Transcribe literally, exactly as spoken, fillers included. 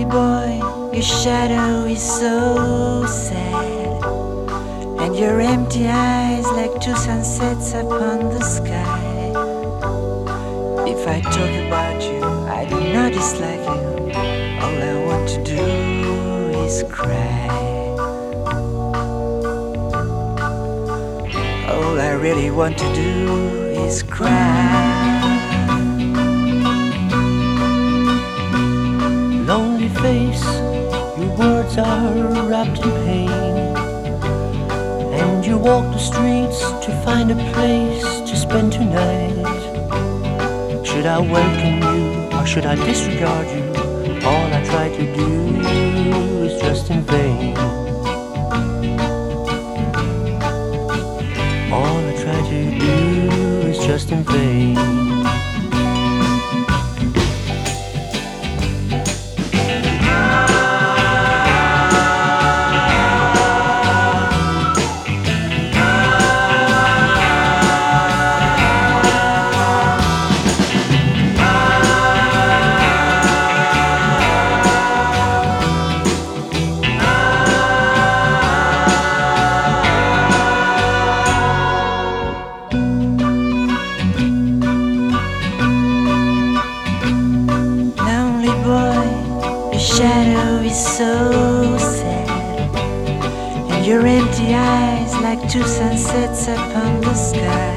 Lonely boy, your shadow is so sad, and your empty eyes like two sunsets upon the sky. If I talk about you, I do not dislike you. All I want to do is cry. All I really want to do is cry. Lonely face, your words are wrapped in pain, and you walk the streets to find a place to spend tonight. Should I welcome you or should I disregard you? All I try to do is just in vain. All I try to do is just in vain. Your shadow is so sad, and your empty eyes like two sunsets upon the sky.